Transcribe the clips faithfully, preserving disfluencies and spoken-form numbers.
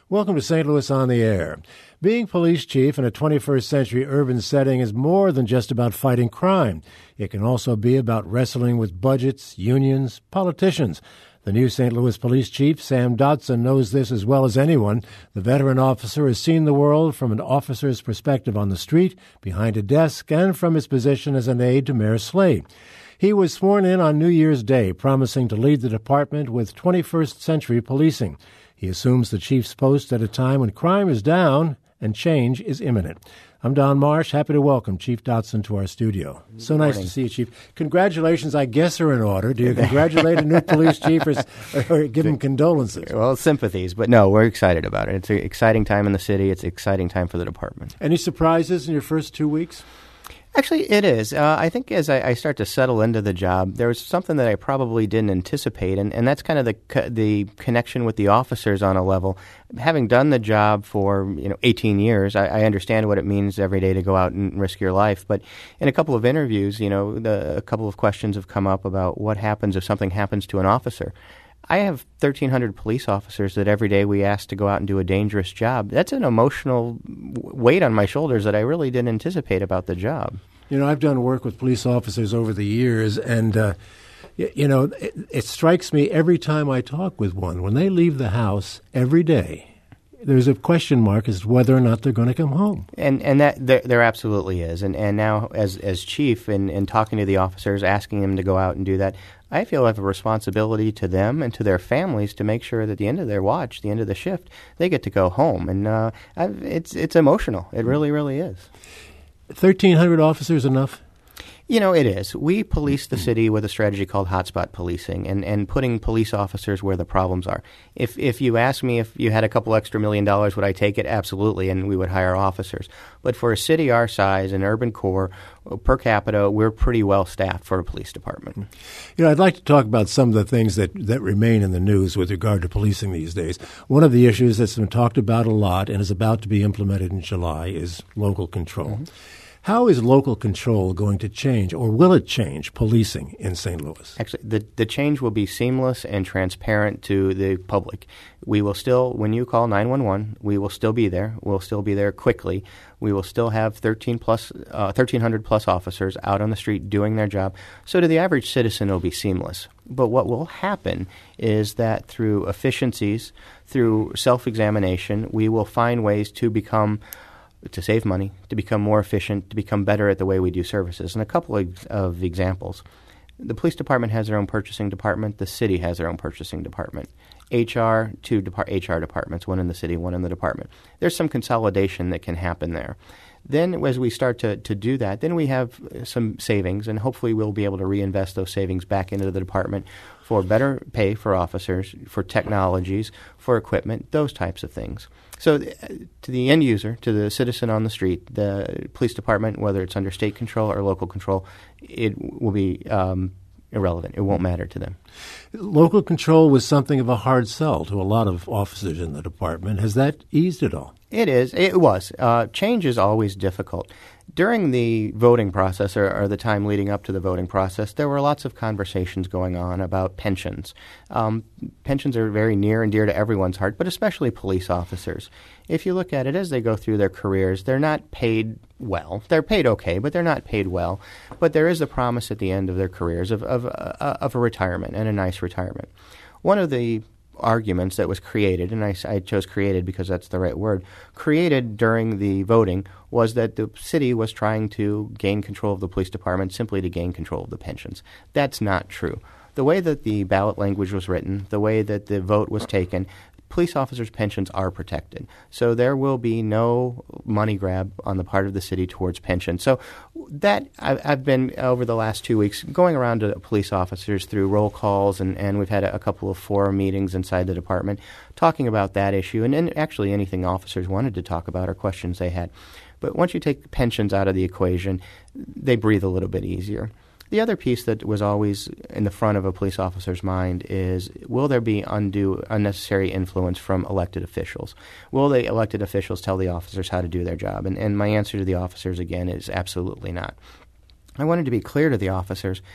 Welcome to Saint Louis on the Air. Being police chief in a twenty-first century urban setting is more than just about fighting crime. It can also be about wrestling with budgets, unions, politicians. The new Saint Louis police chief, Sam Dotson, knows this as well as anyone. The veteran officer has seen the world from an officer's perspective on the street, behind a desk, and from his position as an aide to Mayor Slay. He was sworn in on New Year's Day, promising to lead the department with twenty-first century policing. He assumes the chief's post at a time when crime is down and change is imminent. I'm Don Marsh, happy to welcome Chief Dotson to our studio. Good so nice morning. To see you, Chief. Congratulations, I guess, are in order. Do you congratulate a new police chief or, or give him condolences? Well, sympathies, but no, we're excited about it. It's an exciting time in the city. It's an exciting time for the department. Any surprises in your first two weeks? Actually, it is. Uh, I think as I, I start to settle into the job, there was something that I probably didn't anticipate, and, and that's kind of the co- the connection with the officers on a level. Having done the job for you know eighteen years, I, I understand what it means every day to go out and risk your life. But in a couple of interviews, you know, the, a couple of questions have come up about what happens if something happens to an officer. I have thirteen hundred police officers that every day we ask to go out and do a dangerous job. That's an emotional weight on my shoulders that I really didn't anticipate about the job. You know, I've done work with police officers over the years, and, uh, y- you know, it, it strikes me every time I talk with one, when they leave the house every day, there's a question mark as to whether or not they're going to come home. And and that there, there absolutely is. And and now as as chief and, and talking to the officers, asking them to go out and do that, I feel I have a responsibility to them and to their families to make sure that at the end of their watch, the end of the shift, they get to go home. And uh, I've, it's it's emotional. It really, really is. thirteen hundred officers enough? You know, it is. We police the city with a strategy called hotspot policing and, and putting police officers where the problems are. If if you ask me if you had a couple extra million dollars, would I take it? Absolutely, and we would hire officers. But for a city our size, an urban core, per capita, we're pretty well staffed for a police department. You know, I'd like to talk about some of the things that, that remain in the news with regard to policing these days. One of the issues that's been talked about a lot and is about to be implemented in July is local control. Mm-hmm. How is local control going to change, or will it change, policing in Saint Louis? Actually, the, the change will be seamless and transparent to the public. We will still, when you call nine one one, we will still be there. We'll still be there quickly. We will still have thirteen plus, uh, thirteen hundred plus officers out on the street doing their job. So to the average citizen, it will be seamless. But what will happen is that through efficiencies, through self-examination, we will find ways to become to save money, to become more efficient, to become better at the way we do services. And a couple of, of examples. The police department has their own purchasing department. The city has their own purchasing department. H R, two depart- H R departments, one in the city, one in the department. There's some consolidation that can happen there. Then as we start to, to do that, then we have some savings, and hopefully we'll be able to reinvest those savings back into the department for better pay for officers, for technologies, for equipment, those types of things. So to the end user, to the citizen on the street, the police department, whether it's under state control or local control, it will be um, irrelevant. It won't matter to them. Local control was something of a hard sell to a lot of officers in the department. Has that eased at all? It is. It was. Uh, change is always difficult. During the voting process, or, or the time leading up to the voting process, there were lots of conversations going on about pensions. Um, pensions are very near and dear to everyone's heart, but especially police officers. If you look at it as they go through their careers, they're not paid well. They're paid okay, but they're not paid well. But there is a promise at the end of their careers of, of, uh, of a retirement, and a nice retirement. One of the arguments that was created, and I, I chose created because that's the right word, created during the voting was that the city was trying to gain control of the police department simply to gain control of the pensions. That's not true. The way that the ballot language was written, the way that the vote was taken, police officers' pensions are protected. So there will be no money grab on the part of the city towards pension. So that I've, I've been, over the last two weeks, going around to police officers through roll calls, and, and we've had a, a couple of forum meetings inside the department talking about that issue, and, and actually anything officers wanted to talk about or questions they had. But once you take pensions out of the equation, they breathe a little bit easier. The other piece that was always in the front of a police officer's mind is, will there be undue, unnecessary influence from elected officials? Will the elected officials tell the officers how to do their job? And, and my answer to the officers, again, is absolutely not. I wanted to be clear to the officers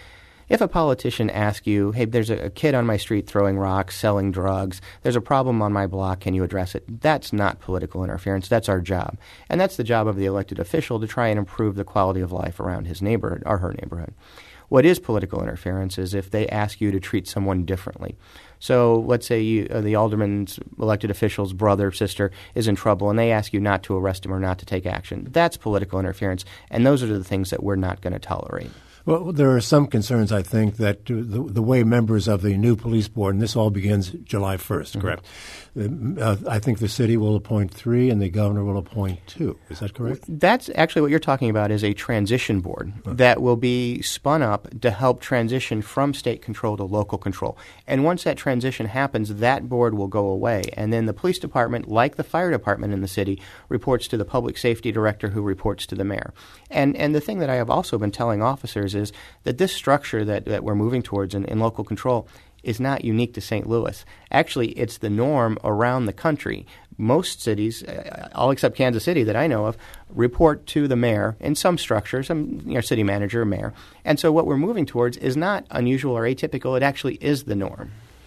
If a politician asks you, hey, there's a, a kid on my street throwing rocks, selling drugs, there's a problem on my block, can you address it? That's not political interference. That's our job. And that's the job of the elected official to try and improve the quality of life around his neighborhood or her neighborhood. What is political interference is if they ask you to treat someone differently. So let's say you, uh, the alderman's elected official's brother, sister is in trouble, and they ask you not to arrest him or not to take action. That's political interference, and those are the things that we're not going to tolerate. Well, there are some concerns, I think, that the, the way members of the new police board, and this all begins July first, mm-hmm. correct? Uh, I think the city will appoint three and the governor will appoint two. Is that correct? That's actually what you're talking about is a transition board okay. that will be spun up to help transition from state control to local control. And once that transition happens, that board will go away. And then the police department, like the fire department in the city, reports to the public safety director who reports to the mayor. And and the thing that I have also been telling officers is that this structure that, that we're moving towards in, in local control is not unique to Saint Louis. Actually, it's the norm around the country. Most cities, all except Kansas City that I know of, report to the mayor in some structure, some you know, city manager or mayor. And so what we're moving towards is not unusual or atypical. It actually is the norm.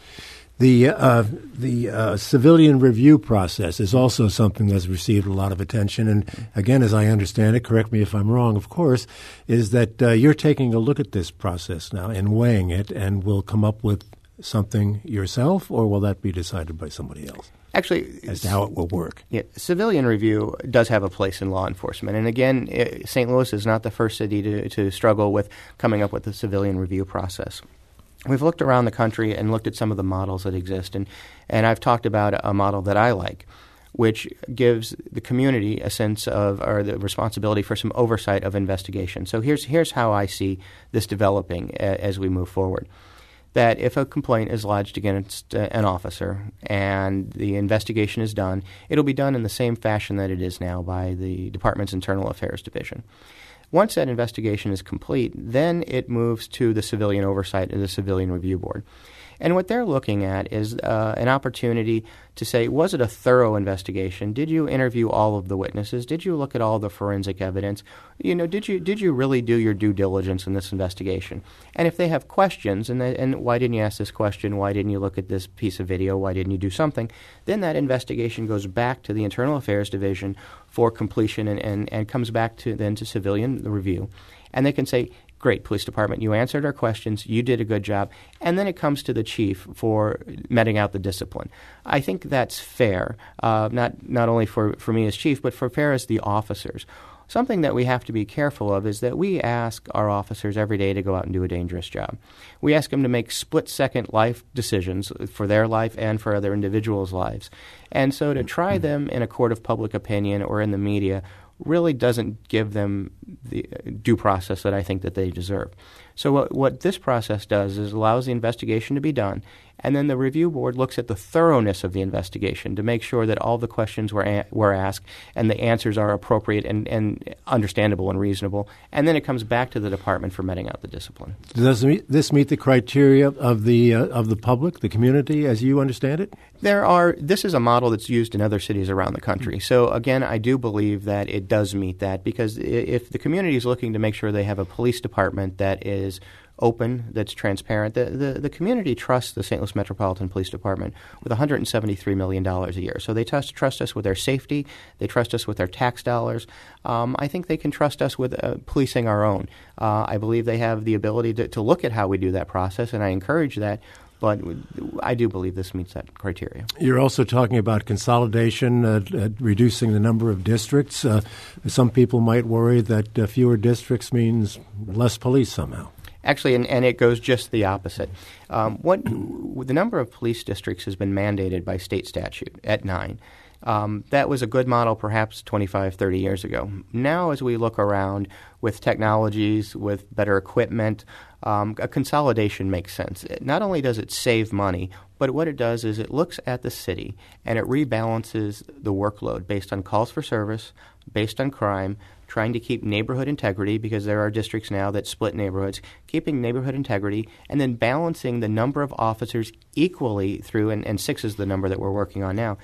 The uh, the uh, civilian review process is also something that's received a lot of attention. And again, as I understand it, correct me if I'm wrong, of course, is that uh, you're taking a look at this process now and weighing it and will come up with something yourself, or will that be decided by somebody else? Actually, as to how it will work. Yeah, civilian review does have a place in law enforcement. And again, it, Saint Louis is not the first city to, to struggle with coming up with the civilian review process. We've looked around the country and looked at some of the models that exist, and, and I've talked about a model that I like, which gives the community a sense of, or the responsibility for some oversight of investigation. So here's here's how I see this developing a, as we move forward. That if a complaint is lodged against uh, an officer and the investigation is done, it'll be done in the same fashion that it is now by the department's Internal Affairs Division. Once that investigation is complete, then it moves to the civilian oversight of the Civilian Review Board. And what they're looking at is uh, an opportunity to say, was it a thorough investigation? Did you interview all of the witnesses? Did you look at all the forensic evidence? You know, did you did you really do your due diligence in this investigation? And if they have questions, and they, and why didn't you ask this question? Why didn't you look at this piece of video? Why didn't you do something? Then that investigation goes back to the Internal Affairs Division for completion and, and, and comes back to then to civilian review. And they can say, great, police department, you answered our questions, you did a good job, and then it comes to the chief for meting out the discipline. I think that's fair, uh, not not only for, for me as chief, but for fair as the officers. Something that we have to be careful of is that we ask our officers every day to go out and do a dangerous job. We ask them to make split-second life decisions for their life and for other individuals' lives. And so to try them in a court of public opinion or in the media really doesn't give them the due process that I think that they deserve. So what, what this process does is allows the investigation to be done, and then the review board looks at the thoroughness of the investigation to make sure that all the questions were a- were asked and the answers are appropriate and, and understandable and reasonable, and then it comes back to the department for meting out the discipline. Does this meet the criteria of the uh, of the public, the community, as you understand it? There are. This is a model that's used in other cities around the country. So again, I do believe that it does meet that, because if the community is looking to make sure they have a police department that is open, that's transparent, the, the, the community trusts the Saint Louis Metropolitan Police Department with one hundred seventy-three million dollars a year. So they trust, trust us with their safety. They trust us with their tax dollars. Um, I think they can trust us with uh, policing our own. Uh, I believe they have the ability to, to look at how we do that process, and I encourage that. But I do believe this meets that criteria. You're also talking about consolidation, uh, uh, reducing the number of districts. Uh, some people might worry that uh, fewer districts means less police somehow. Actually, and, and it goes just the opposite. Um, what the number of police districts has been mandated by state statute at nine. Um, that was a good model perhaps twenty-five, thirty years ago. Now as we look around with technologies, with better equipment, um, a consolidation makes sense. It, not only does it save money, but what it does is it looks at the city and it rebalances the workload based on calls for service, based on crime, trying to keep neighborhood integrity, because there are districts now that split neighborhoods, keeping neighborhood integrity, and then balancing the number of officers equally through, and, and six is the number that we're working on now,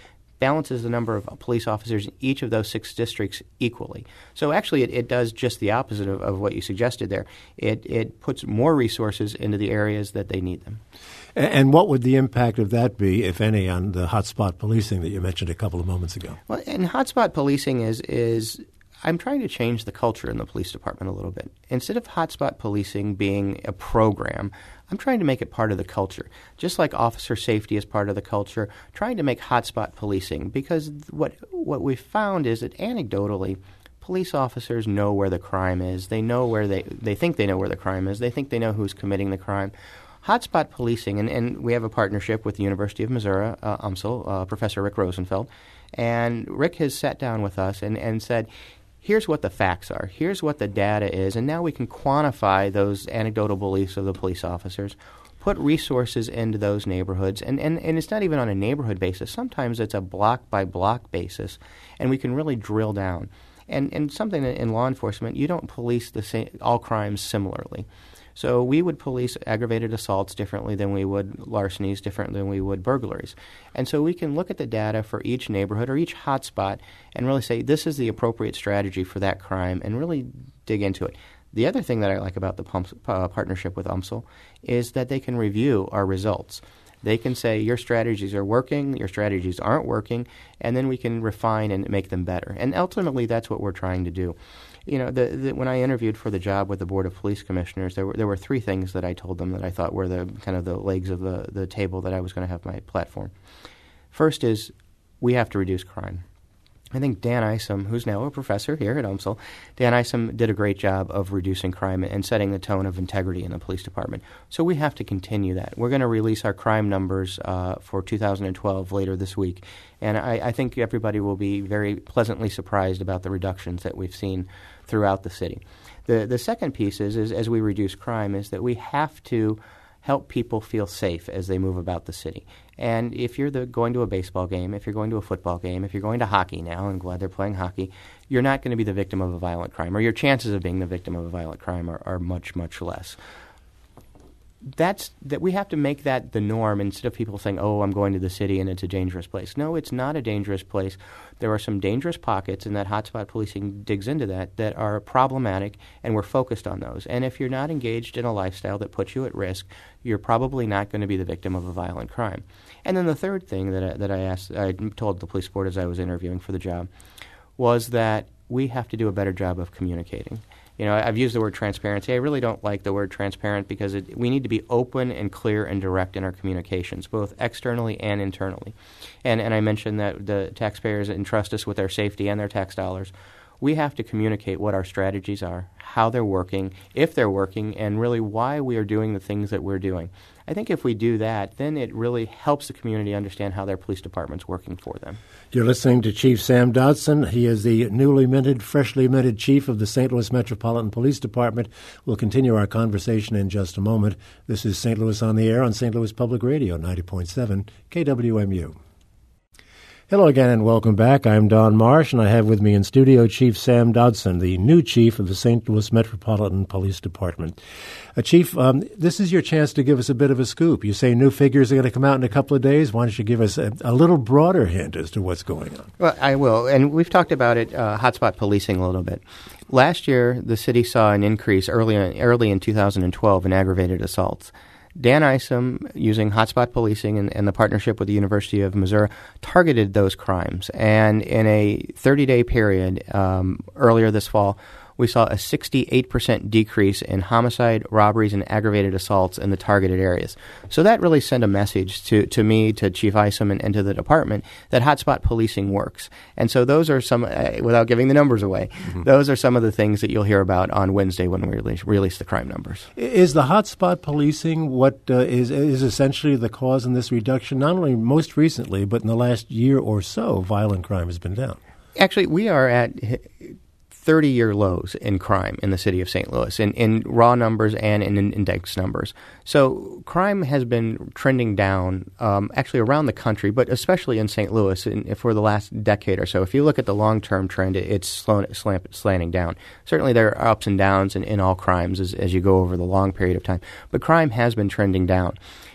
balances the number of police officers in each of those six districts equally. So actually it, it does just the opposite of, of what you suggested there. It, it puts more resources into the areas that they need them. And what would the impact of that be, if any, on the hotspot policing that you mentioned a couple of moments ago? Well, and hotspot policing is is I'm trying to change the culture in the police department a little bit. Instead of hotspot policing being a program, I'm trying to make it part of the culture. Just like officer safety is part of the culture, trying to make hotspot policing, because what what we've found is that anecdotally, police officers know where the crime is. They know where they they think they know where the crime is. They think they know who's committing the crime. Hotspot policing, and, and we have a partnership with the University of Missouri, uh, U M S L, uh, Professor Rick Rosenfeld, and Rick has sat down with us and, and said, here's what the facts are, here's what the data is, and now we can quantify those anecdotal beliefs of the police officers, put resources into those neighborhoods, and, and, and it's not even on a neighborhood basis. Sometimes it's a block-by-block basis, and we can really drill down. And, and something in law enforcement, you don't police the same, all crimes similarly. So we would police aggravated assaults differently than we would larcenies, different than we would burglaries. And so we can look at the data for each neighborhood or each hotspot and really say this is the appropriate strategy for that crime and really dig into it. The other thing that I like about the pumps, uh, partnership with U M S L is that they can review our results. They can say your strategies are working, your strategies aren't working, and then we can refine and make them better. And ultimately, that's what we're trying to do. You know, the, the, when I interviewed for the job with the Board of Police Commissioners, there were there were three things that I told them that I thought were the kind of the legs of the, the table that I was going to have my platform. First is we have to reduce crime. I think Dan Isom, who's now a professor here at U M S L, Dan Isom did a great job of reducing crime and setting the tone of integrity in the police department. So we have to continue that. We're going to release our crime numbers uh, for two thousand twelve later this week, and I, I think everybody will be very pleasantly surprised about the reductions that we've seen throughout the city. The the second piece is, is as we reduce crime is that we have to help people feel safe as they move about the city. And if you're the, going to a baseball game, if you're going to a football game, if you're going to hockey now, I'm glad they're playing hockey, you're not going to be the victim of a violent crime, or your chances of being the victim of a violent crime are, are much, much less. That's that we have to make that the norm instead of people saying, oh, I'm going to the city and it's a dangerous place. No, it's not a dangerous place. There are some dangerous pockets, and that hotspot policing digs into that, that are problematic, and we're focused on those. And if you're not engaged in a lifestyle that puts you at risk, you're probably not going to be the victim of a violent crime. And then the third thing that I, that I asked, I told the police board as I was interviewing for the job, was that we have to do a better job of communicating. You know, I've used the word transparency. I really don't like the word transparent because it, we need to be open and clear and direct in our communications, both externally and internally. And, and I mentioned that the taxpayers entrust us with their safety and their tax dollars. We have to communicate what our strategies are, how they're working, if they're working, and really why we are doing the things that we're doing. I think if we do that, then it really helps the community understand how their police department's working for them. You're listening to Chief Sam Dodson. He is the newly minted, freshly minted chief of the Saint Louis Metropolitan Police Department. We'll continue our conversation in just a moment. This is Saint Louis on the Air on Saint Louis Public Radio, ninety point seven K W M U. Hello again and welcome back. I'm Don Marsh, and I have with me in studio Chief Sam Dodson, the new chief of the Saint Louis Metropolitan Police Department. Uh, Chief, um, this is your chance to give us a bit of a scoop. You say new figures are going to come out in a couple of days. Why don't you give us a, a little broader hint as to what's going on? Well, I will, and we've talked about it, uh, hotspot policing a little bit. Last year, the city saw an increase early, early in two thousand twelve in aggravated assaults. Dan Isom, using hotspot policing and, and the partnership with the University of Missouri, targeted those crimes. And in a thirty-day period um, earlier this fall, we saw a sixty-eight percent decrease in homicide, robberies, and aggravated assaults in the targeted areas. So that really sent a message to, to me, to Chief Isom, and, and to the department that hotspot policing works. And so those are some, uh, without giving the numbers away, mm-hmm. those are some of the things that you'll hear about on Wednesday when we release, release the crime numbers. Is the hotspot policing what uh, is, is essentially the cause in this reduction? Not only most recently, but in the last year or so, violent crime has been down. Actually, we are at thirty-year lows in crime in the city of Saint Louis, in, in raw numbers and in, in index numbers. So crime has been trending down um, actually around the country, but especially in Saint Louis in, for the last decade or so. If you look at the long-term trend, it, it's slow, slant, slanting down. Certainly there are ups and downs in, in all crimes as, as you go over the long period of time, but crime has been trending down.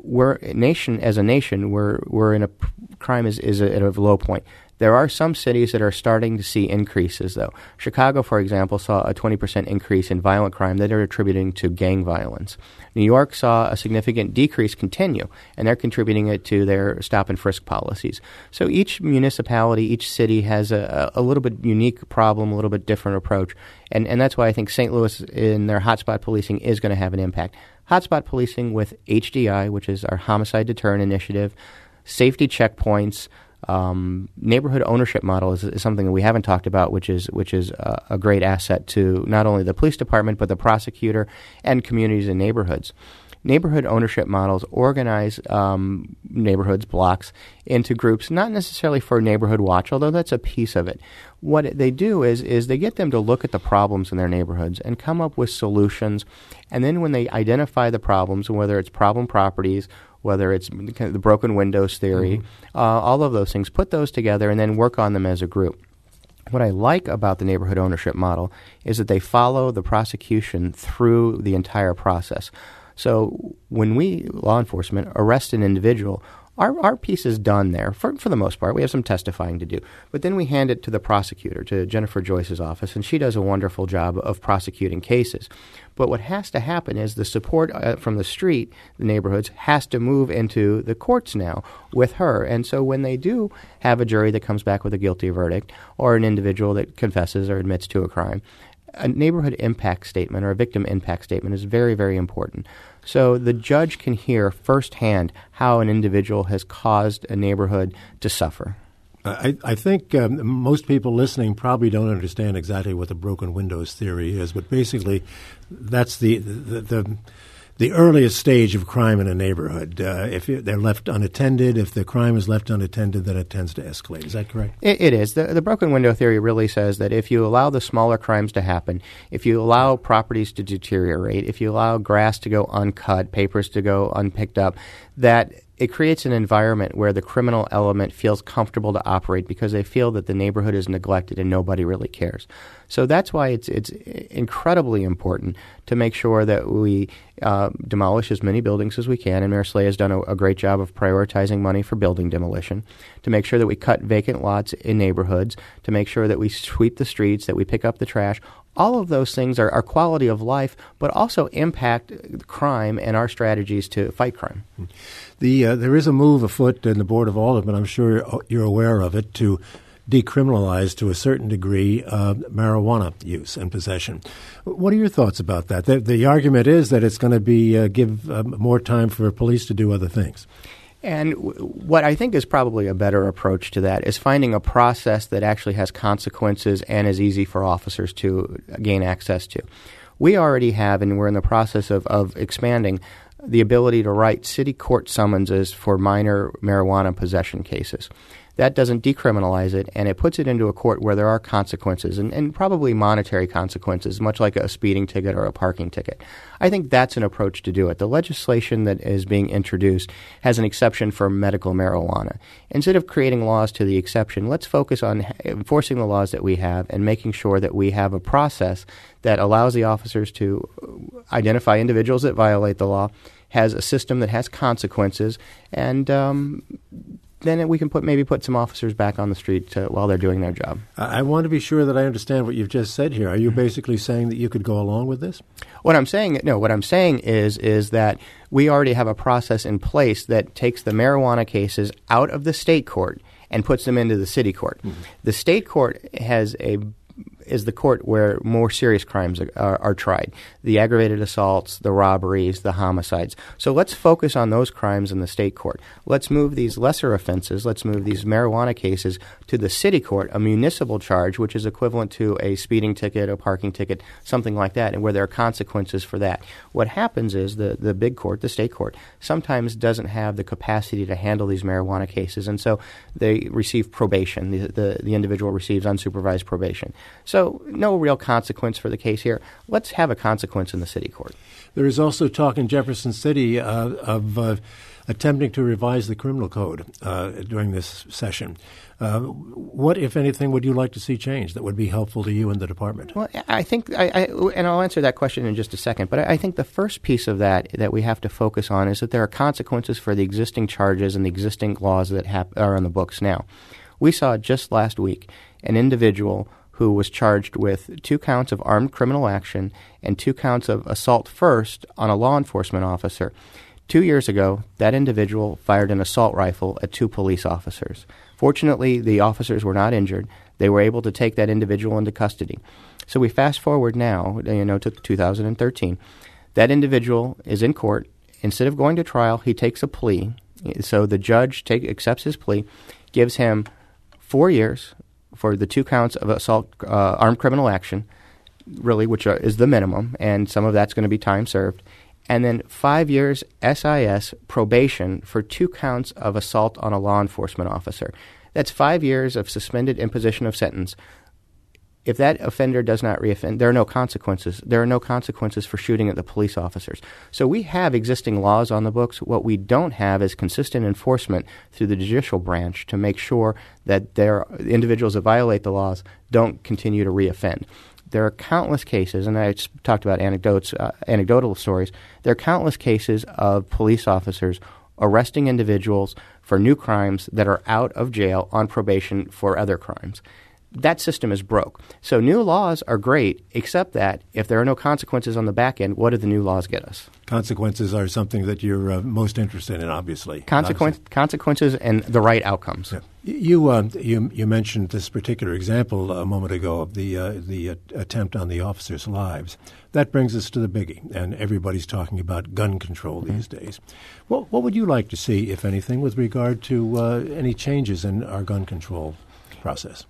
we're a nation as a nation, we're we're in a crime is is at a low point. There are some cities that are starting to see increases, though. Chicago, for example, saw a twenty percent increase in violent crime that they're attributing to gang violence. New York saw a significant decrease continue, and they're contributing it to their stop-and-frisk policies. So each municipality, each city has a, a little bit unique problem, a little bit different approach, and, and that's why I think Saint Louis in their hotspot policing is going to have an impact. Hotspot policing with H D I, which is our Homicide Deterrent Initiative, safety checkpoints, Um, neighborhood ownership model is, is something that we haven't talked about, which is which is a, a great asset to not only the police department but the prosecutor and communities and neighborhoods. Neighborhood ownership models organize um, neighborhoods, blocks, into groups, not necessarily for neighborhood watch, although that's a piece of it. What they do is is they get them to look at the problems in their neighborhoods and come up with solutions, and then when they identify the problems, whether it's problem properties, whether it's the broken windows theory, mm-hmm. uh, all of those things, put those together and then work on them as a group. What I like about the neighborhood ownership model is that they follow the prosecution through the entire process. So when we, law enforcement, arrest an individual, Our our piece is done there, for for the most part. We have some testifying to do. But then we hand it to the prosecutor, to Jennifer Joyce's office, and she does a wonderful job of prosecuting cases. But what has to happen is the support uh, from the street, the neighborhoods, has to move into the courts now with her. And so when they do have a jury that comes back with a guilty verdict or an individual that confesses or admits to a crime, a neighborhood impact statement or a victim impact statement is very, very important. So the judge can hear firsthand how an individual has caused a neighborhood to suffer. I, I think um, most people listening probably don't understand exactly what the broken windows theory is, but basically that's the the, the the earliest stage of crime in a neighborhood. Uh, if they're left unattended, if the crime is left unattended, then it tends to escalate. Is that correct? It, it is. The, the broken window theory really says that if you allow the smaller crimes to happen, if you allow properties to deteriorate, if you allow grass to go uncut, papers to go unpicked up, that it creates an environment where the criminal element feels comfortable to operate because they feel that the neighborhood is neglected and nobody really cares. So that's why it's it's incredibly important to make sure that we uh, demolish as many buildings as we can, and Mayor Slay has done a, a great job of prioritizing money for building demolition, to make sure that we cut vacant lots in neighborhoods, to make sure that we sweep the streets, that we pick up the trash. All of those things are, are quality of life, but also impact crime and our strategies to fight crime. The uh, there is a move afoot in the Board of Aldermen, I'm sure you're aware of it, to decriminalize to a certain degree uh, marijuana use and possession. What are your thoughts about that? The, the argument is that it's going to be uh, give uh, more time for police to do other things. And w- what I think is probably a better approach to that is finding a process that actually has consequences and is easy for officers to gain access to. We already have, and we're in the process of, of expanding, the ability to write city court summonses for minor marijuana possession cases. That doesn't decriminalize it, and it puts it into a court where there are consequences, and, and probably monetary consequences, much like a speeding ticket or a parking ticket. I think that's an approach to do it. The legislation that is being introduced has an exception for medical marijuana. Instead of creating laws to the exception, let's focus on enforcing the laws that we have and making sure that we have a process that allows the officers to identify individuals that violate the law, has a system that has consequences, and um, then we can put maybe put some officers back on the street to, while they're doing their job. I want to be sure that I understand what you've just said here. Are you basically saying that you could go along with this? What I'm saying, no, what I'm saying is is that we already have a process in place that takes the marijuana cases out of the state court and puts them into the city court. Mm-hmm. The state court has a is the court where more serious crimes are, are, are tried, the aggravated assaults, the robberies, the homicides. So let's focus on those crimes in the state court. Let's move these lesser offenses, let's move these marijuana cases to the city court, a municipal charge, which is equivalent to a speeding ticket, a parking ticket, something like that, and where there are consequences for that. What happens is the, the big court, the state court, sometimes doesn't have the capacity to handle these marijuana cases, and so they receive probation. The, the, the individual receives unsupervised probation. So no real consequence for the case here. Let's have a consequence in the city court. There is also talk in Jefferson City uh, of uh, attempting to revise the criminal code uh, during this session. Uh, what, if anything, would you like to see changed that would be helpful to you and the department? Well, I think, I, I, and I'll answer that question in just a second, but I think the first piece of that that we have to focus on is that there are consequences for the existing charges and the existing laws that hap- are on the books now. We saw just last week an individual who was charged with two counts of armed criminal action and two counts of assault first on a law enforcement officer. Two years ago, that individual fired an assault rifle at two police officers. Fortunately, the officers were not injured. They were able to take that individual into custody. So we fast forward now, you know, to two thousand thirteen. That individual is in court. Instead of going to trial, he takes a plea. So the judge take, accepts his plea, gives him four years for the two counts of assault, uh, armed criminal action, really, which are, is the minimum, and some of that's going to be time served, and then five years S I S probation for two counts of assault on a law enforcement officer. That's five years of suspended imposition of sentence. If that offender does not reoffend, there are no consequences. There are no consequences for shooting at the police officers. So we have existing laws on the books. What we don't have is consistent enforcement through the judicial branch to make sure that there individuals that violate the laws don't continue to reoffend. There are countless cases, and I just talked about anecdotes, uh, anecdotal stories. There are countless cases of police officers arresting individuals for new crimes that are out of jail on probation for other crimes. That system is broke. So new laws are great, except that if there are no consequences on the back end, what do the new laws get us? Consequences are something that you're uh, most interested in, obviously. Consequence, obviously. Consequences and the right outcomes. Yeah. You, uh, you you mentioned this particular example a moment ago of the uh, the uh, attempt on the officers' lives. That brings us to the biggie, and everybody's talking about gun control these mm-hmm. days. What what would you like to see, if anything, with regard to uh, any changes in our gun control process?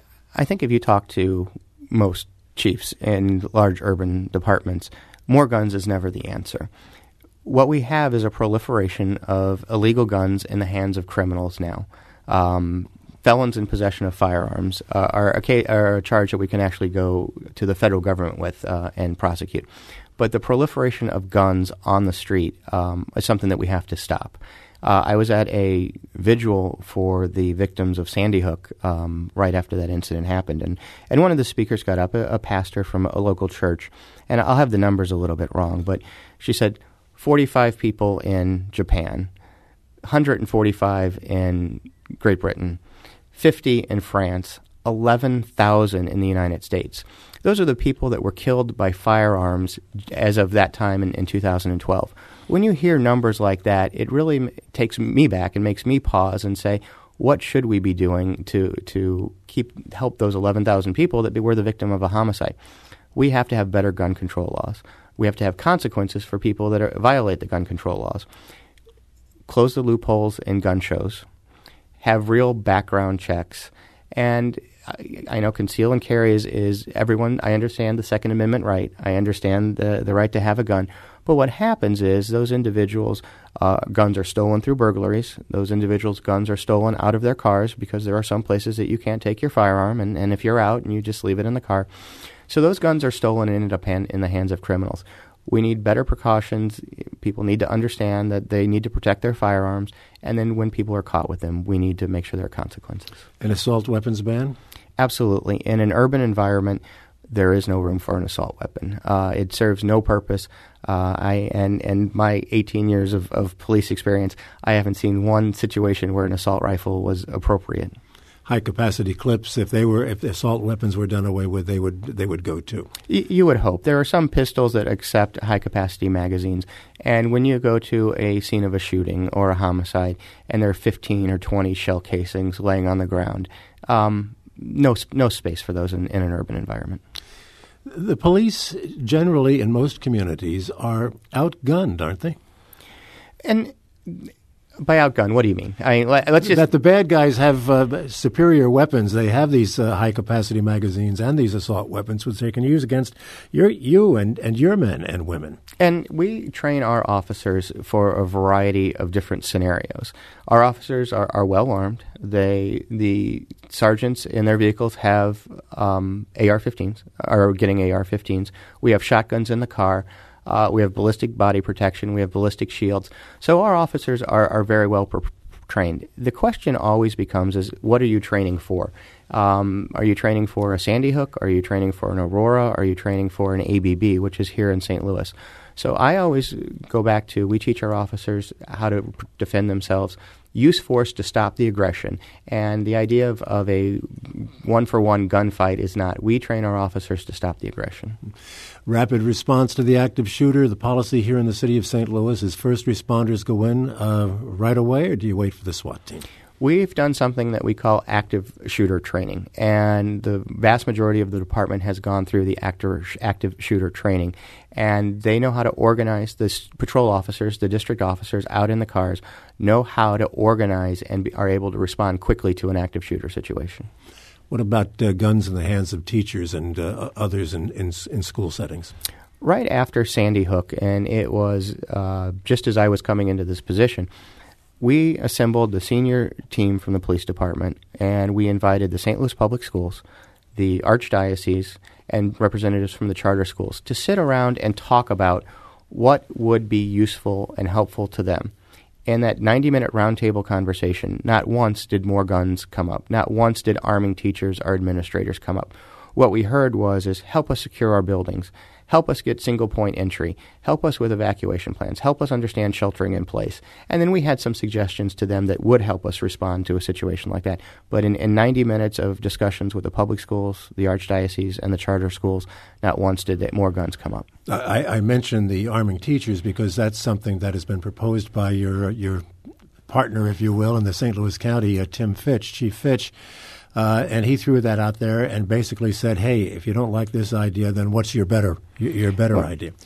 I think if you talk to most chiefs in large urban departments, more guns is never the answer. What we have is a proliferation of illegal guns in the hands of criminals now. Um, felons in possession of firearms uh, are, a, are a charge that we can actually go to the federal government with uh, and prosecute. But the proliferation of guns on the street um, is something that we have to stop. Uh, I was at a vigil for the victims of Sandy Hook um, right after that incident happened, and, and one of the speakers got up, a, a pastor from a local church, and I'll have the numbers a little bit wrong, but she said forty-five people in Japan, one hundred forty-five in Great Britain, fifty in France, eleven thousand in the United States. Those are the people that were killed by firearms as of that time in, in two thousand twelve. When you hear numbers like that, it really m- takes me back and makes me pause and say, what should we be doing to to keep help those eleven thousand people that were the victim of a homicide? We have to have better gun control laws. We have to have consequences for people that are, violate the gun control laws. Close the loopholes in gun shows. Have real background checks. And I, I know conceal and carry is, is everyone. I understand the Second Amendment right. I understand the, the right to have a gun. But what happens is those individuals' uh, guns are stolen through burglaries. Those individuals' guns are stolen out of their cars because there are some places that you can't take your firearm, and, and if you're out and you just leave it in the car. So those guns are stolen and end up hand, in the hands of criminals. We need better precautions. People need to understand that they need to protect their firearms, and then when people are caught with them, we need to make sure there are consequences. An assault weapons ban? Absolutely. In an urban environment, there is no room for an assault weapon. Uh, it serves no purpose. Uh, I and and my eighteen years of, of police experience, I haven't seen one situation where an assault rifle was appropriate. High capacity clips, if they were if the assault weapons were done away with, they would they would go too. Y- you would hope. There are some pistols that accept high capacity magazines, and when you go to a scene of a shooting or a homicide, and there are fifteen or twenty shell casings laying on the ground, um, no no space for those in, in an urban environment. The police generally in most communities are outgunned, aren't they? And by outgunned, what do you mean? I mean, let's just that the bad guys have uh, superior weapons. They have these uh, high-capacity magazines and these assault weapons, which they can use against your, you and, and your men and women. And we train our officers for a variety of different scenarios. Our officers are, are well armed. They the sergeants in their vehicles have um, A R fifteens, are getting A R fifteens. We have shotguns in the car. Uh, we have ballistic body protection. We have ballistic shields. So our officers are, are very well pre- trained. The question always becomes is, what are you training for? Um, are you training for a Sandy Hook? Are you training for an Aurora? Are you training for an A B B, which is here in Saint Louis? So I always go back to, we teach our officers how to p- defend themselves, use force to stop the aggression. And the idea of, of a one-for-one gunfight is not. We train our officers to stop the aggression. Rapid response to the active shooter. The policy here in the city of Saint Louis is first responders go in uh, right away, or do you wait for the SWAT team? We've done something that we call active shooter training, and the vast majority of the department has gone through the active, active shooter training, and they know how to organize. The patrol officers, the district officers out in the cars, know how to organize and be, are able to respond quickly to an active shooter situation. What about uh, guns in the hands of teachers and uh, others in, in, in school settings? Right after Sandy Hook, and it was uh, just as I was coming into this position, we assembled the senior team from the police department, and we invited the Saint Louis Public Schools, the Archdiocese, and representatives from the charter schools to sit around and talk about what would be useful and helpful to them. In that ninety-minute roundtable conversation, not once did more guns come up. Not once did arming teachers or administrators come up. What we heard was, is help us secure our buildings, help us get single-point entry, help us with evacuation plans, help us understand sheltering in place. And then we had some suggestions to them that would help us respond to a situation like that. But in, in ninety minutes of discussions with the public schools, the Archdiocese, and the charter schools, not once did more guns come up. I, I mentioned the arming teachers because that's something that has been proposed by your your partner, if you will, in the Saint Louis County, uh, Tim Fitch, Chief Fitch. Uh, and he threw that out there and basically said, hey, if you don't like this idea, then what's your better your better well, idea?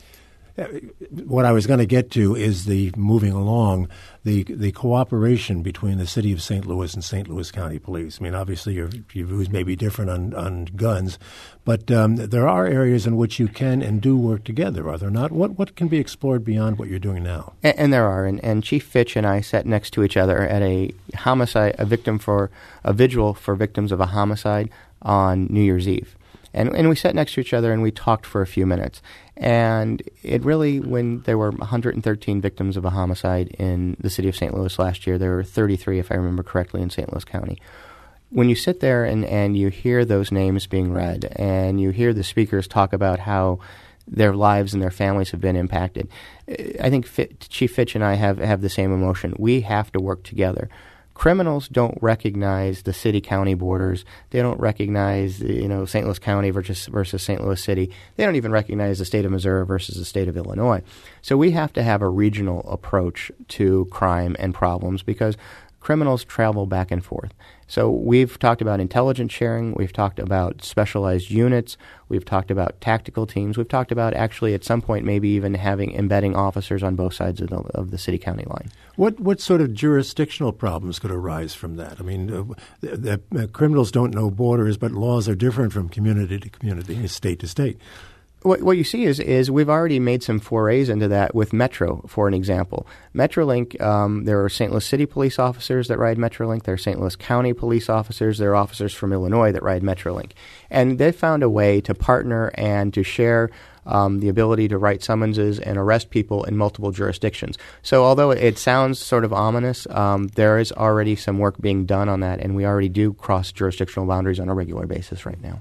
What I was going to get to is the moving along, the the cooperation between the city of Saint Louis and Saint Louis County Police. I mean, obviously your, your views may be different on, on guns, but um, there are areas in which you can and do work together, are there not? What what can be explored beyond what you're doing now? And, and there are, and, and Chief Fitch and I sat next to each other at a homicide, a victim for a vigil for victims of a homicide on New Year's Eve. And and we sat next to each other and we talked for a few minutes. And it really, when there were one hundred thirteen victims of a homicide in the city of Saint Louis last year, there were thirty-three, if I remember correctly, in Saint Louis County. When you sit there and, and you hear those names being read and you hear the speakers talk about how their lives and their families have been impacted, I think Fit, Chief Fitch and I have, have the same emotion. We have to work together. Criminals don't recognize the city-county borders. They don't recognize, you know, Saint Louis County versus versus Saint Louis City. They don't even recognize the state of Missouri versus the state of Illinois. So we have to have a regional approach to crime and problems because criminals travel back and forth. So we've talked about intelligence sharing. We've talked about specialized units. We've talked about tactical teams. We've talked about actually at some point maybe even having embedding officers on both sides of the, of the city-county line. What what sort of jurisdictional problems could arise from that? I mean, uh, the, the, uh, criminals don't know borders, but laws are different from community to community, state to state. What, what you see is is we've already made some forays into that with Metro, for an example. Metrolink, um, there are Saint Louis City police officers that ride Metrolink. There are Saint Louis County police officers. There are officers from Illinois that ride Metrolink. And they found a way to partner and to share um, the ability to write summonses and arrest people in multiple jurisdictions. So although it sounds sort of ominous, um, there is already some work being done on that, and we already do cross jurisdictional boundaries on a regular basis right now.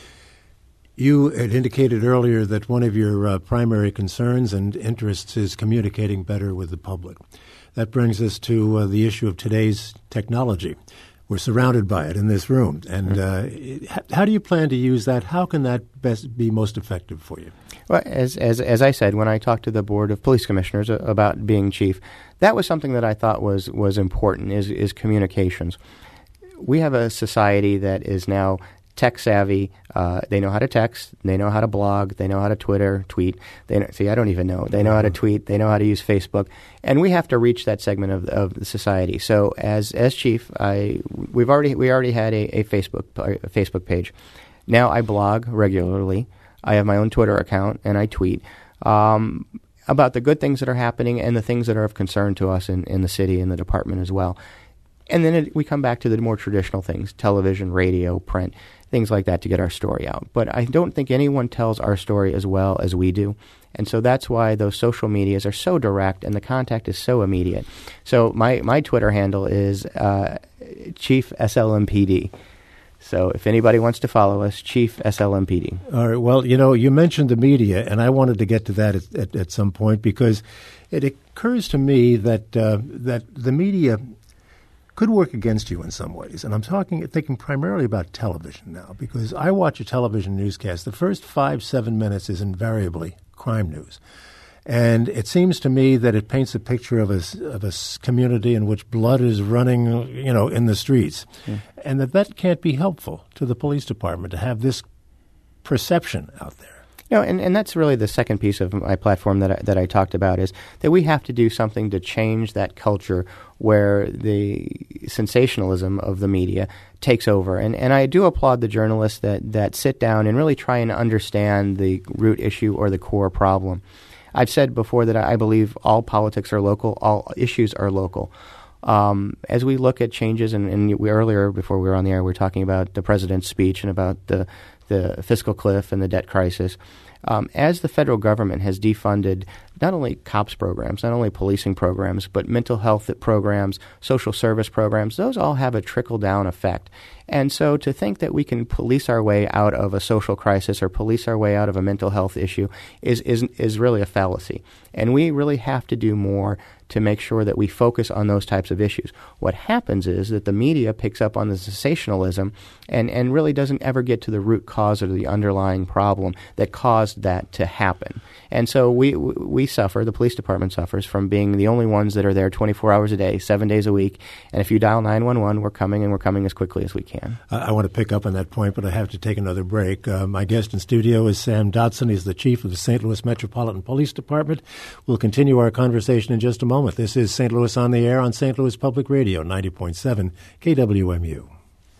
You had indicated earlier that one of your uh, primary concerns and interests is communicating better with the public. That brings us to uh, the issue of today's technology. We're surrounded by it in this room. And uh, how do you plan to use that? How can that best be most effective for you? Well, as, as, as I said, when I talked to the Board of Police Commissioners about being chief, that was something that I thought was, was important, is, is communications. We have a society that is now tech savvy. Uh, they know how to text. They know how to blog. They know how to Twitter, tweet. They know, see, I don't even know. They know how to tweet. They know how to use Facebook, and we have to reach that segment of of the society. So, as as chief, I we've already we already had a, a Facebook a Facebook page. Now I blog regularly. I have my own Twitter account, and I tweet um, about the good things that are happening and the things that are of concern to us in, in the city and the department as well. And then it, we come back to the more traditional things, television, radio, print, things like that to get our story out. But I don't think anyone tells our story as well as we do. And so that's why those social medias are so direct and the contact is so immediate. So my, my Twitter handle is uh, Chief S L M P D. So if anybody wants to follow us, Chief S L M P D. All right. Well, you know, you mentioned the media, and I wanted to get to that at, at, at some point because it occurs to me that uh, that the media could work against you in some ways. And I'm talking, thinking primarily about television now, because I watch a television newscast. The first five, seven minutes is invariably crime news. And it seems to me that it paints a picture of a, of a community in which blood is running, you know, in the streets. Mm. And that that can't be helpful to the police department to have this perception out there. You know, and, and that's really the second piece of my platform that I, that I talked about is that we have to do something to change that culture where the sensationalism of the media takes over. And, and I do applaud the journalists that, that sit down and really try and understand the root issue or the core problem. I've said before that I believe all politics are local, all issues are local. Um, as we look at changes, and, and we earlier, before we were on the air, we were talking about the president's speech and about the the fiscal cliff and the debt crisis. Um, as the federal government has defunded not only cops programs, not only policing programs, but mental health programs, social service programs, those all have a trickle-down effect. And so to think that we can police our way out of a social crisis or police our way out of a mental health issue is is is really a fallacy. And we really have to do more to make sure that we focus on those types of issues. What happens is that the media picks up on the sensationalism and, and really doesn't ever get to the root cause or the underlying problem that caused that to happen. And so we we suffer, the police department suffers from being the only ones that are there twenty-four hours a day, seven days a week. And if you dial nine one one, we're coming, and we're coming as quickly as we can. I, I want to pick up on that point, but I have to take another break. Uh, my guest in studio is Sam Dotson. He's the chief of the Saint Louis Metropolitan Police Department. We'll continue our conversation in just a moment. This is Saint Louis on the Air on Saint Louis Public Radio, ninety point seven K W M U.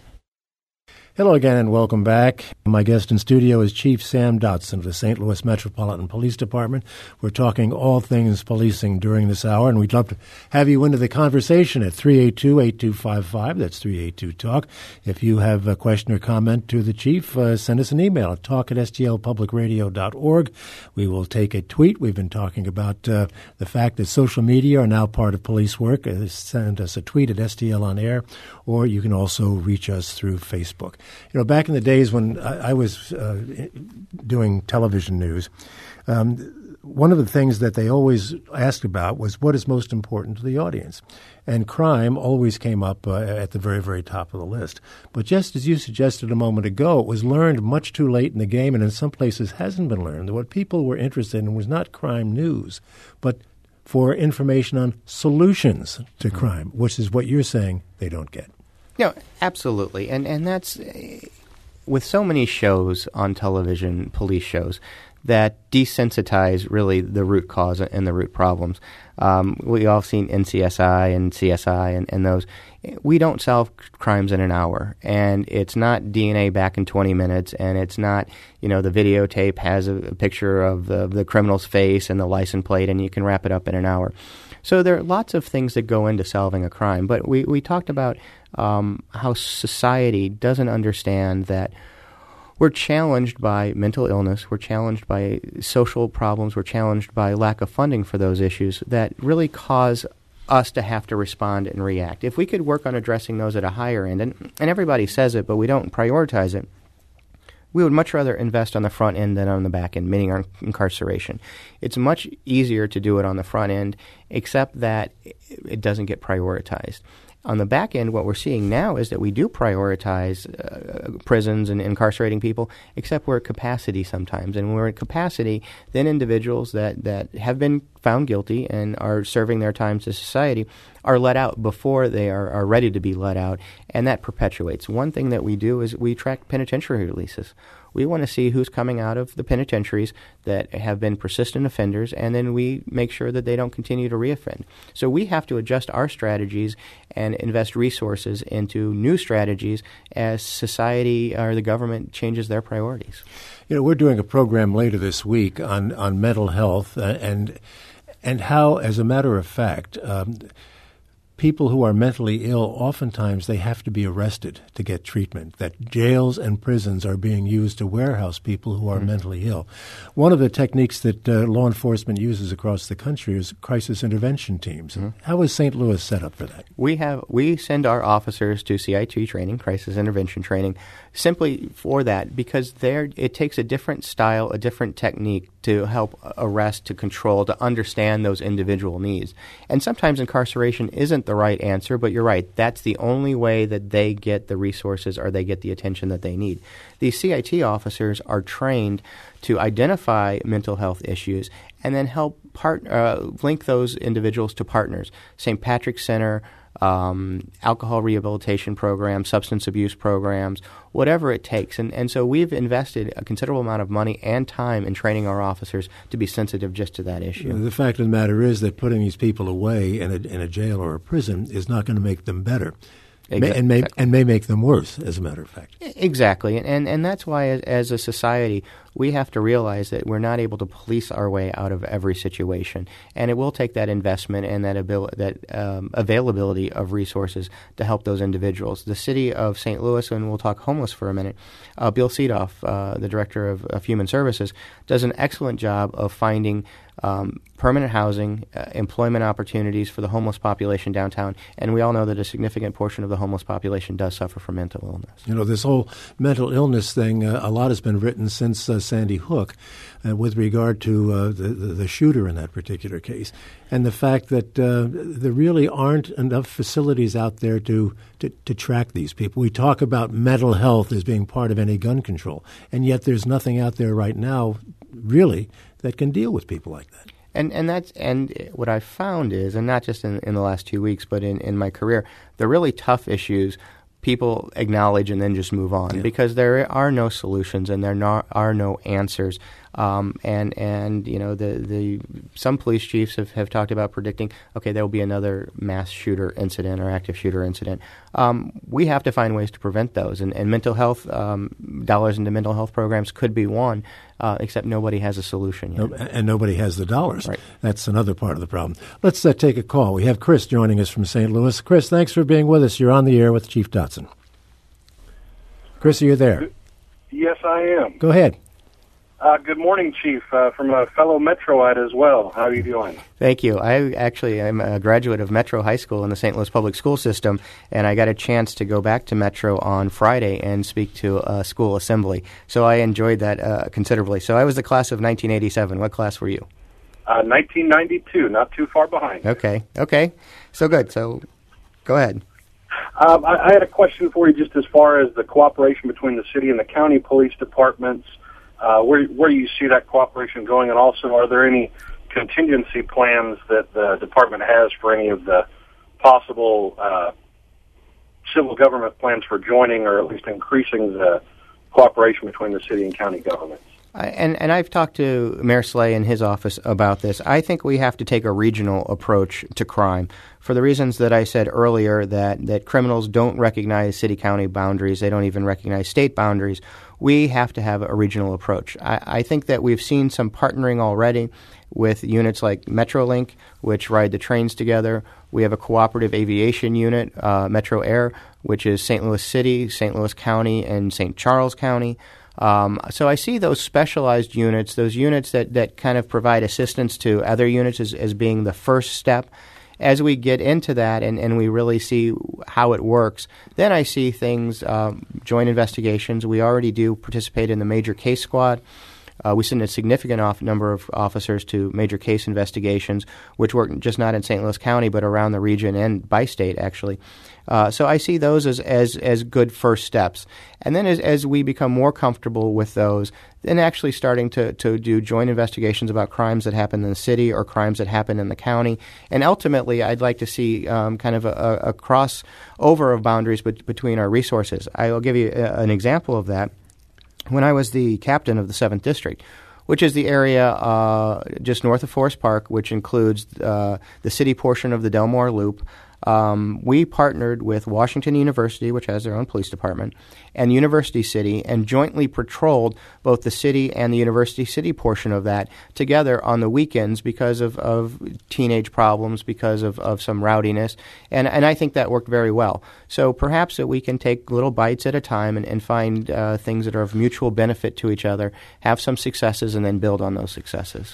Hello again and welcome back. My guest in studio is Chief Sam Dotson of the Saint Louis Metropolitan Police Department. We're talking all things policing during this hour, and we'd love to have you into the conversation at three eight two, eight two five five. That's three eight two talk. If you have a question or comment to the Chief, uh, send us an email at talk at s t l public radio dot org. We will take a tweet. We've been talking about uh, the fact that social media are now part of police work. Uh, send us a tweet at S T L on air, or you can also reach us through Facebook. You know, back in the days when I, I was uh, doing television news, um, one of the things that they always asked about was what is most important to the audience. And crime always came up uh, at the very, very top of the list. But just as you suggested a moment ago, it was learned much too late in the game, and in some places hasn't been learned, that what people were interested in was not crime news, but for information on solutions to mm-hmm. crime, which is what you're saying they don't get. No, absolutely. And and that's, uh, with so many shows on television, police shows, that desensitize really the root cause and the root problems. Um, we all seen N C S I and C S I and, and those. We don't solve crimes in an hour, and it's not D N A back in twenty minutes, and it's not, you know, the videotape has a, a picture of the, the criminal's face and the license plate, and you can wrap it up in an hour. So there are lots of things that go into solving a crime, but we, we talked about um, how society doesn't understand that we're challenged by mental illness, we're challenged by social problems, we're challenged by lack of funding for those issues that really cause us to have to respond and react. If we could work on addressing those at a higher end, and, and everybody says it, but we don't prioritize it, we would much rather invest on the front end than on the back end, meaning our incarceration. It's much easier to do it on the front end, except that it doesn't get prioritized. On the back end, what we're seeing now is that we do prioritize uh, prisons and incarcerating people, except we're at capacity sometimes. And when we're at capacity, then individuals that, that have been found guilty and are serving their time to society are let out before they are, are ready to be let out, and that perpetuates. One thing that we do is we track penitentiary releases. We want to see who's coming out of the penitentiaries that have been persistent offenders, and then we make sure that they don't continue to reoffend. So we have to adjust our strategies and invest resources into new strategies as society or the government changes their priorities. You know, we're doing a program later this week on, on mental health uh, and and how, as a matter of fact, um, people who are mentally ill, oftentimes they have to be arrested to get treatment, that jails and prisons are being used to warehouse people who are mm-hmm. mentally ill. One of the techniques that uh, law enforcement uses across the country is crisis intervention teams. Mm-hmm. How is Saint Louis set up for that? We have we send our officers to C I T training, crisis intervention training, simply for that, because there it takes a different style, a different technique to help arrest, to control, to understand those individual needs. And sometimes incarceration isn't the right answer, but you're right. That's the only way that they get the resources or they get the attention that they need. These C I T officers are trained to identify mental health issues and then help part, uh, link those individuals to partners. Saint Patrick's Center, um, alcohol rehabilitation programs, substance abuse programs, whatever it takes. And, and so we've invested a considerable amount of money and time in training our officers to be sensitive just to that issue. The fact of the matter is that putting these people away in a, in a jail or a prison is not going to make them better. Exactly. And may and may make them worse, as a matter of fact. Exactly, and and, and that's why, as, as a society, we have to realize that we're not able to police our way out of every situation, and it will take that investment and that abil- that um, availability of resources to help those individuals. The city of Saint Louis, and we'll talk homeless for a minute. Uh, Bill Seedoff, uh, the director of, of Human Services, does an excellent job of finding Um, permanent housing, uh, employment opportunities for the homeless population downtown, and we all know that a significant portion of the homeless population does suffer from mental illness. You know, this whole mental illness thing, uh, a lot has been written since uh, Sandy Hook uh, with regard to uh, the, the, the shooter in that particular case, and the fact that uh, there really aren't enough facilities out there to, to, to track these people. We talk about mental health as being part of any gun control, and yet there's nothing out there right now, really, that can deal with people like that. And and that's and what I've found is, and not just in, in the last two weeks, but in, in my career, the really tough issues people acknowledge and then just move on yeah. because there are no solutions and there not, are no answers. Um, and and you know the the some police chiefs have, have talked about predicting, okay, there will be another mass shooter incident or active shooter incident. Um, we have to find ways to prevent those, and, and mental health um, dollars into mental health programs could be one. Uh, except nobody has a solution yet. No, and nobody has the dollars. Right. That's another part of the problem. Let's uh, take a call. We have Chris joining us from Saint Louis. Chris, thanks for being with us. You're on the air with Chief Dotson. Chris, are you there? Yes, I am. Go ahead. Uh, good morning, Chief, uh, from a fellow Metroite as well. How are you doing? Thank you. I actually am a graduate of Metro High School in the Saint Louis Public School System, and I got a chance to go back to Metro on Friday and speak to a school assembly. So I enjoyed that uh, considerably. So I was the class of nineteen eighty-seven. What class were you? Uh, nineteen ninety-two, not too far behind. Okay, okay. So good. So go ahead. Um, I, I had a question for you just as far as the cooperation between the city and the county police departments. Uh, where where do you see that cooperation going? And also, are there any contingency plans that the department has for any of the possible uh, civil government plans for joining or at least increasing the cooperation between the city and county governments? I, and, and I've talked to Mayor Slay in his office about this. I think we have to take a regional approach to crime for the reasons that I said earlier, that, that criminals don't recognize city-county boundaries. They don't even recognize state boundaries. We have to have a regional approach. I, I think that we've seen some partnering already with units like Metrolink, which ride the trains together. We have a cooperative aviation unit, uh, Metro Air, which is Saint Louis City, Saint Louis County, and Saint Charles County. Um, so I see those specialized units, those units that, that kind of provide assistance to other units as, as being the first step. As we get into that and, and we really see how it works, then I see things, um, joint investigations. We already do participate in the major case squad. Uh, we send a significant off number of officers to major case investigations, which work just not in Saint Louis County, but around the region and by state, actually. Uh, so I see those as, as, as good first steps. And then as, as we become more comfortable with those, then actually starting to, to do joint investigations about crimes that happen in the city or crimes that happen in the county. And ultimately, I'd like to see um, kind of a, a crossover of boundaries be- between our resources. I'll give you a, an example of that. When I was the captain of the seventh District, which is the area uh, just north of Forest Park, which includes uh, the city portion of the Delmore Loop, Um, we partnered with Washington University, which has their own police department, and University City, and jointly patrolled both the city and the University City portion of that together on the weekends because of, of teenage problems, because of, of some rowdiness, and, and I think that worked very well. So perhaps that we can take little bites at a time and, and find uh, things that are of mutual benefit to each other, have some successes, and then build on those successes.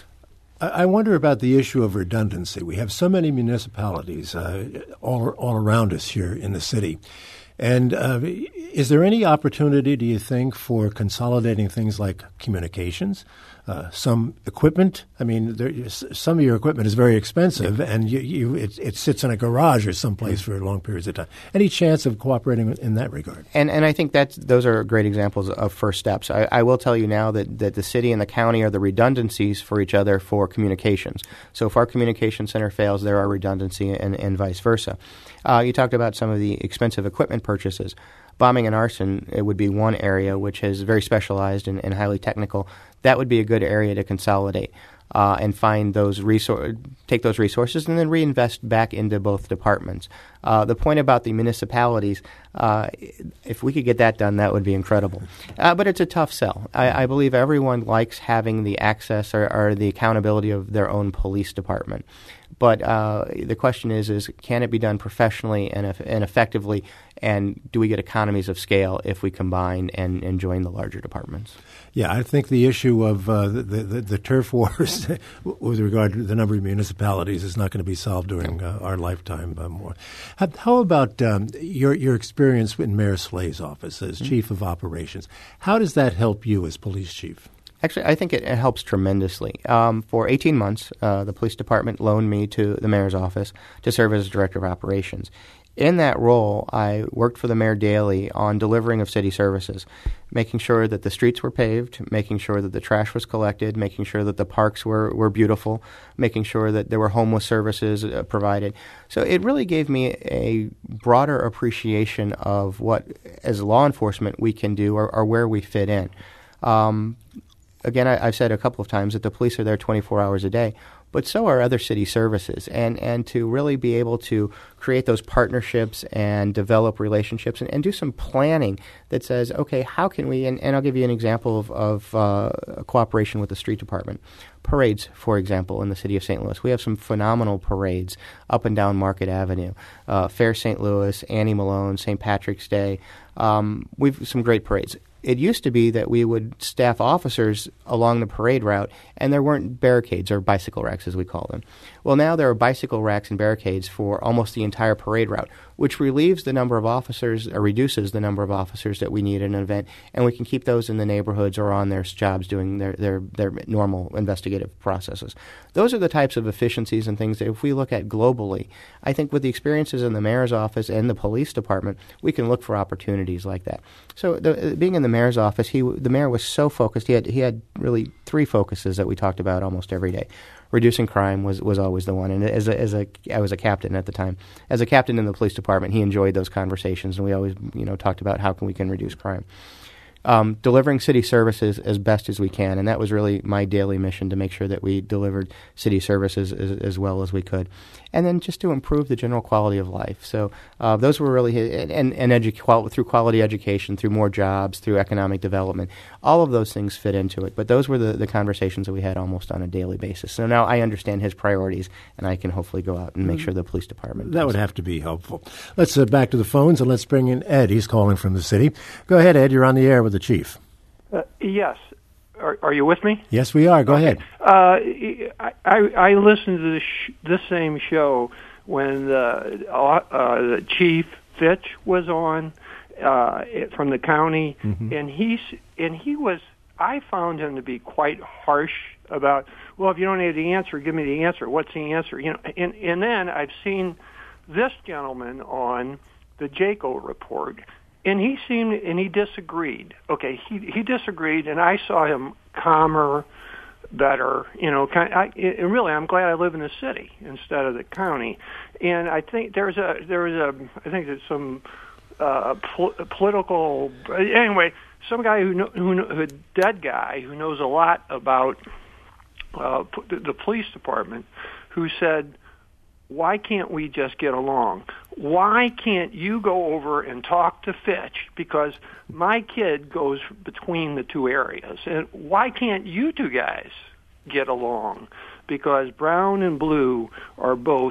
I wonder about the issue of redundancy. We have so many municipalities uh, all all around us here in the city. And uh, is there any opportunity, do you think, for consolidating things like communications, uh, some equipment? I mean, there, some of your equipment is very expensive, and you, you it, it sits in a garage or someplace for long periods of time. Any chance of cooperating in that regard? And and I think that's those are great examples of first steps. I, I will tell you now that, that the city and the county are the redundancies for each other for communications. So if our communication center fails, there are redundancy and, and vice versa. Uh, you talked about some of the expensive equipment purchases. Bombing and arson, it would be one area which is very specialized and, and highly technical. That would be a good area to consolidate uh, and find those resor- take those resources and then reinvest back into both departments. Uh, the point about the municipalities, uh, if we could get that done, that would be incredible. Uh, but it's a tough sell. I, I believe everyone likes having the access or, or the accountability of their own police department. But uh, the question is, is can it be done professionally and, and effectively, and do we get economies of scale if we combine and, and join the larger departments? Yeah, I think the issue of uh, the, the, the turf wars with regard to the number of municipalities is not going to be solved during uh, our lifetime uh, more. How, how about um, your, your experience in Mayor Slay's office as mm-hmm. Chief of Operations? How does that help you as police chief? Actually, I think it, it helps tremendously. Um, for eighteen months, uh, the police department loaned me to the mayor's office to serve as director of operations. In that role, I worked for the mayor daily on delivering of city services, making sure that the streets were paved, making sure that the trash was collected, making sure that the parks were, were beautiful, making sure that there were homeless services uh, provided. So it really gave me a broader appreciation of what, as law enforcement, we can do or, or where we fit in. Um, Again, I, I've said a couple of times that the police are there twenty-four hours a day, but so are other city services. And, and to really be able to create those partnerships and develop relationships and, and do some planning that says, okay, how can we, and, and I'll give you an example of, of uh, cooperation with the street department. Parades, for example, in the city of Saint Louis. We have some phenomenal parades up and down Market Avenue. Uh, Fair Saint Louis, Annie Malone, Saint Patrick's Day. Um, we've some great parades. It used to be that we would staff officers along the parade route, and there weren't barricades or bicycle racks, as we call them. Well, now there are bicycle racks and barricades for almost the entire parade route, which relieves the number of officers or reduces the number of officers that we need in an event, and we can keep those in the neighborhoods or on their jobs doing their, their, their normal investigative processes. Those are the types of efficiencies and things that if we look at globally, I think with the experiences in the mayor's office and the police department, we can look for opportunities like that. So the, being in the mayor's office, he the mayor was so focused. He had he had really three focuses that we talked about almost every day. Reducing crime was, was always the one. And as a, as a I was a captain at the time. As a captain in the police department, he enjoyed those conversations, and we always you know talked about how can we can reduce crime. Um, delivering city services as best as we can, and that was really my daily mission to make sure that we delivered city services as, as well as we could. And then just to improve the general quality of life. So uh, those were really his, and, and edu- qual- through quality education, through more jobs, through economic development, all of those things fit into it. But those were the, the conversations that we had almost on a daily basis. So now I understand his priorities, and I can hopefully go out and make sure the police department That does. would have to be helpful. Let's uh, back to the phones, and let's bring in Ed. He's calling from the city. Go ahead, Ed. You're on the air with the chief. Uh, yes. Are, are you with me? Yes, we are. Go okay. ahead. Uh, I, I, I listened to this, sh- this same show when the, uh, uh, the chief Fitch was on uh, from the county, mm-hmm. and he's and he was. I found him to be quite harsh about. Well, if you don't have the answer, give me the answer. What's the answer? You know, and and then I've seen this gentleman on the Jaco report. And he seemed, and he disagreed. Okay, he he disagreed, and I saw him calmer, better. You know, kind of, I, and really, I'm glad I live in the city instead of the county. And I think there's a there's a I think there's some uh, pol- political anyway. Some guy who know, who know, a dead guy who knows a lot about uh, the, the police department, who said why can't we just get along? Why can't you go over and talk to Fitch? Because my kid goes between the two areas. And why can't you two guys get along? Because brown and blue are both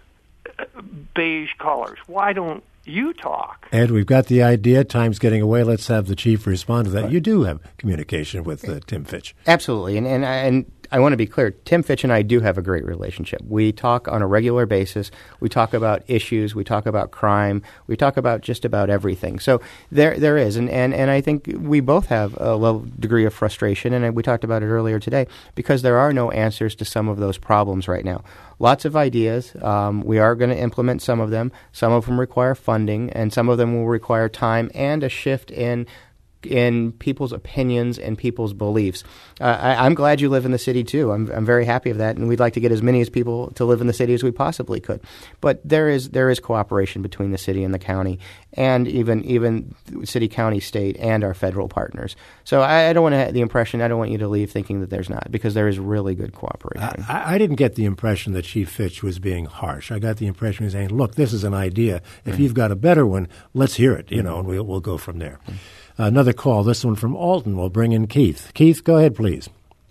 beige colors. Why don't you talk? Ed, we've got the idea. Time's getting away. Let's have the chief respond to that. Right. You do have communication with uh, Tim Fitch. Absolutely. And, and, and I want to be clear. Tim Fitch and I do have a great relationship. We talk on a regular basis. We talk about issues. We talk about crime. We talk about just about everything. So there there is. And, and, and I think we both have a low degree of frustration, and we talked about it earlier today, because there are no answers to some of those problems right now. Lots of ideas. Um, we are going to implement some of them. Some of them require funding, and some of them will require time and a shift in in people's opinions and people's beliefs. Uh, I, I'm glad you live in the city, too. I'm, I'm very happy of that, and we'd like to get as many as people to live in the city as we possibly could. But there is there is cooperation between the city and the county, and even even city, county, state, and our federal partners. So I, I don't want to have the impression, I don't want you to leave thinking that there's not, because there is really good cooperation. I, I didn't get the impression that Chief Fitch was being harsh. I got the impression he was saying, look, this is an idea. If mm-hmm. you've got a better one, let's hear it, you mm-hmm. know, and we'll, we'll go from there. Mm-hmm. Another call, this one from Alton. We'll bring in Keith. Keith, go ahead, please.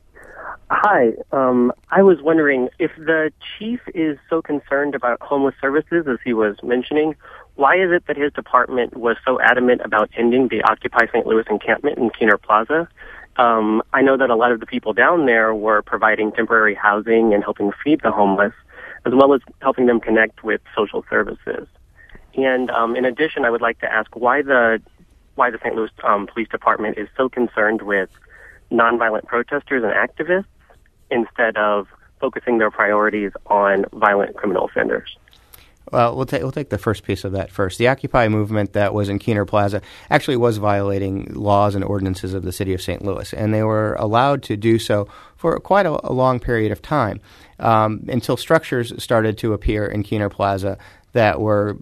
Hi. Um, I was wondering, if the chief is so concerned about homeless services, as he was mentioning, why is it that his department was so adamant about ending the Occupy Saint Louis encampment in Keener Plaza? Um, I know that a lot of the people down there were providing temporary housing and helping feed the homeless, as well as helping them connect with social services. And um, in addition, I would like to ask why the why the Saint Louis um, Police Department is so concerned with nonviolent protesters and activists instead of focusing their priorities on violent criminal offenders. Well, we'll take we'll take the first piece of that first. The Occupy movement that was in Keener Plaza actually was violating laws and ordinances of the city of Saint Louis, and they were allowed to do so for quite a, a long period of time um, until structures started to appear in Keener Plaza that were,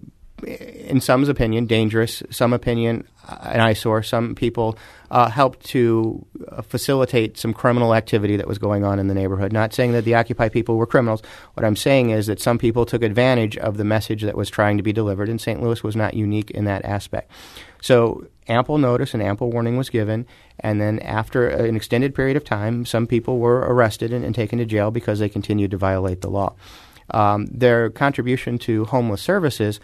in some's opinion, dangerous, some opinion an eyesore. Some people uh, helped to uh, facilitate some criminal activity that was going on in the neighborhood. Not saying that the Occupy people were criminals. What I'm saying is that some people took advantage of the message that was trying to be delivered, and Saint Louis was not unique in that aspect. So ample notice and ample warning was given, and then after an extended period of time, some people were arrested and, and taken to jail because they continued to violate the law. Um, their contribution to homeless services,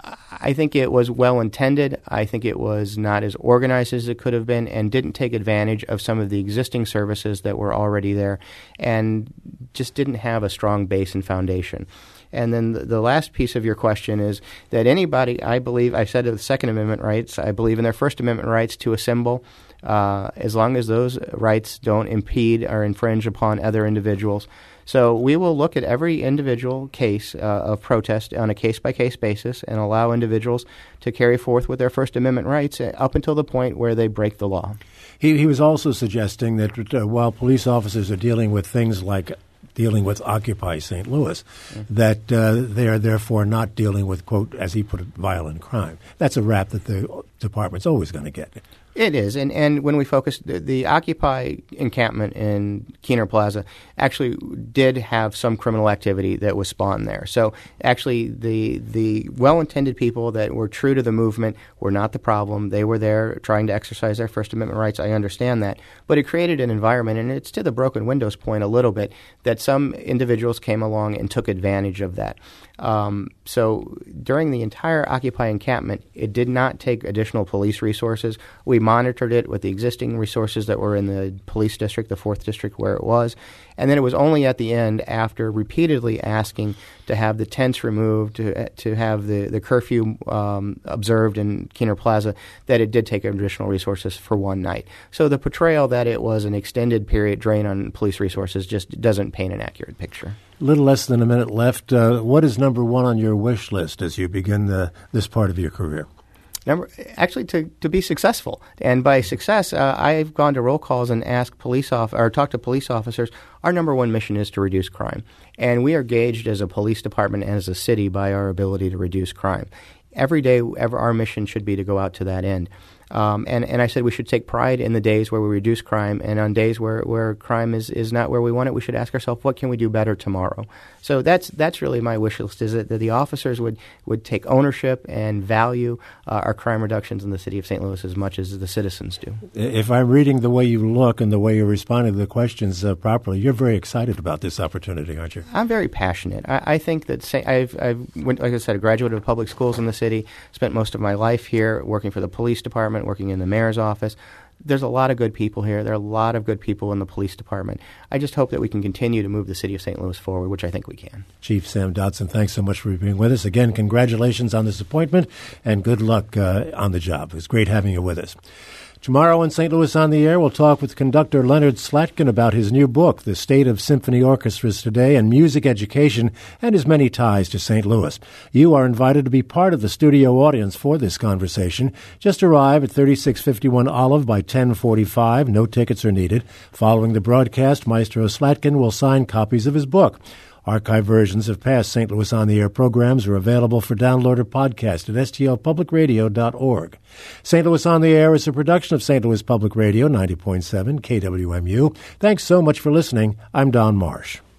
I think it was well-intended. I think it was not as organized as it could have been, and didn't take advantage of some of the existing services that were already there, and just didn't have a strong base and foundation. And then the, the last piece of your question is that anybody, I believe, I said the Second Amendment rights, I believe in their First Amendment rights to assemble, uh, as long as those rights don't impede or infringe upon other individuals. So we will look at every individual case uh, of protest on a case-by-case basis and allow individuals to carry forth with their First Amendment rights up until the point where they break the law. He, he was also suggesting that uh, while police officers are dealing with things like dealing with Occupy Saint Louis, mm-hmm. that uh, they are therefore not dealing with, quote, as he put it, violent crime. That's a rap that the department's always going to get. It is, and, and when we focus, the, the Occupy encampment in Keener Plaza actually did have some criminal activity that was spawned there. So actually the the well-intended people that were true to the movement were not the problem. They were there trying to exercise their First Amendment rights. I understand that. But it created an environment, and it's to the broken windows point a little bit, that some individuals came along and took advantage of that. Um, so during the entire Occupy encampment, it did not take additional police resources. We monitored it with the existing resources that were in the police district, the fourth district where it was. And then it was only at the end, after repeatedly asking to have the tents removed, to, to have the, the curfew um, observed in Keener Plaza, that it did take additional resources for one night. So the portrayal that it was an extended period drain on police resources just doesn't paint an accurate picture. A little less than a minute left. Uh, what is number one on your wish list as you begin the, this part of your career? Number, actually, to, to be successful. And by success, uh, I've gone to roll calls and asked police off or talked to police officers. Our number one mission is to reduce crime. And we are gauged as a police department and as a city by our ability to reduce crime. Every day, ever, our mission should be to go out to that end. Um, and, and I said we should take pride in the days where we reduce crime, and on days where, where crime is, is not where we want it, we should ask ourselves, what can we do better tomorrow? So that's that's really my wish list, is that, that the officers would, would take ownership and value uh, our crime reductions in the city of Saint Louis as much as the citizens do. If I'm reading the way you look and the way you're responding to the questions uh, properly, you're very excited about this opportunity, aren't you? I'm very passionate. I, I think that say, I've, I've went, like I said, a graduate of public schools in the city, spent most of my life here working for the police department, working in the mayor's office. There's a lot of good people here. There are a lot of good people in the police department. I just hope that we can continue to move the city of Saint Louis forward, which I think we can. Chief Sam Dodson, thanks so much for being with us. Again, congratulations on this appointment, and good luck uh, on the job. It was great having you with us. Tomorrow on Saint Louis on the Air, we'll talk with conductor Leonard Slatkin about his new book, The State of Symphony Orchestras Today and Music Education, and his many ties to Saint Louis. You are invited to be part of the studio audience for this conversation. Just arrive at thirty-six fifty-one Olive by ten forty-five. No tickets are needed. Following the broadcast, Maestro Slatkin will sign copies of his book. Archive versions of past Saint Louis on the Air programs are available for download or podcast at s t l public radio dot org. Saint Louis on the Air is a production of Saint Louis Public Radio, ninety point seven K W M U. Thanks so much for listening. I'm Don Marsh.